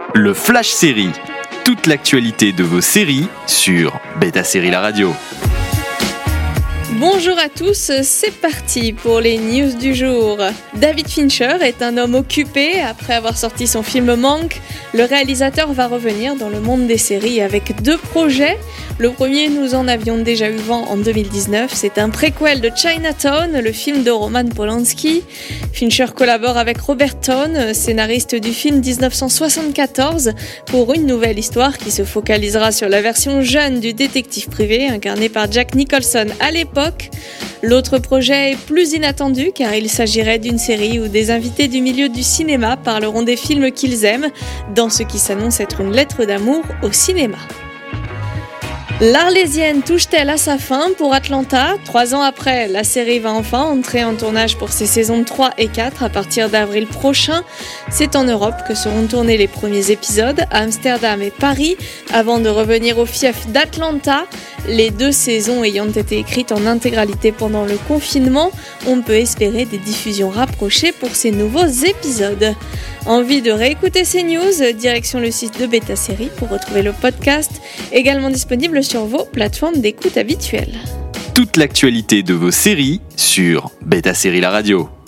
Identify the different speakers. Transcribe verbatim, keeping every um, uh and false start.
Speaker 1: Le Flash Série. Toute l'actualité de vos séries sur Beta Série La Radio.
Speaker 2: Bonjour à tous, c'est parti pour les news du jour. David Fincher est un homme occupé. Après avoir sorti son film Mank, le réalisateur va revenir dans le monde des séries avec deux projets. Le premier, nous en avions déjà eu vent en deux mille dix-neuf, c'est un préquel de Chinatown, le film de Roman Polanski. Fincher collabore avec Robert Towne, scénariste du film dix-neuf cent soixante-quatorze, pour une nouvelle histoire qui se focalisera sur la version jeune du détective privé, incarné par Jack Nicholson à l'époque. L'autre projet est plus inattendu car il s'agirait d'une série où des invités du milieu du cinéma parleront des films qu'ils aiment, dans ce qui s'annonce être une lettre d'amour au cinéma. L'Arlésienne touche-t-elle à sa fin pour Atlanta ? Trois ans après, la série va enfin entrer en tournage pour ses saisons trois et quatre à partir d'avril prochain. C'est en Europe que seront tournés les premiers épisodes, à Amsterdam et Paris, avant de revenir au fief d'Atlanta. Les deux saisons ayant été écrites en intégralité pendant le confinement, on peut espérer des diffusions rapprochées pour ces nouveaux épisodes. Envie de réécouter ces news ? Direction le site de Beta Série pour retrouver le podcast, également disponible sur vos plateformes d'écoute habituelles.
Speaker 1: Toute l'actualité de vos séries sur Beta Série La Radio.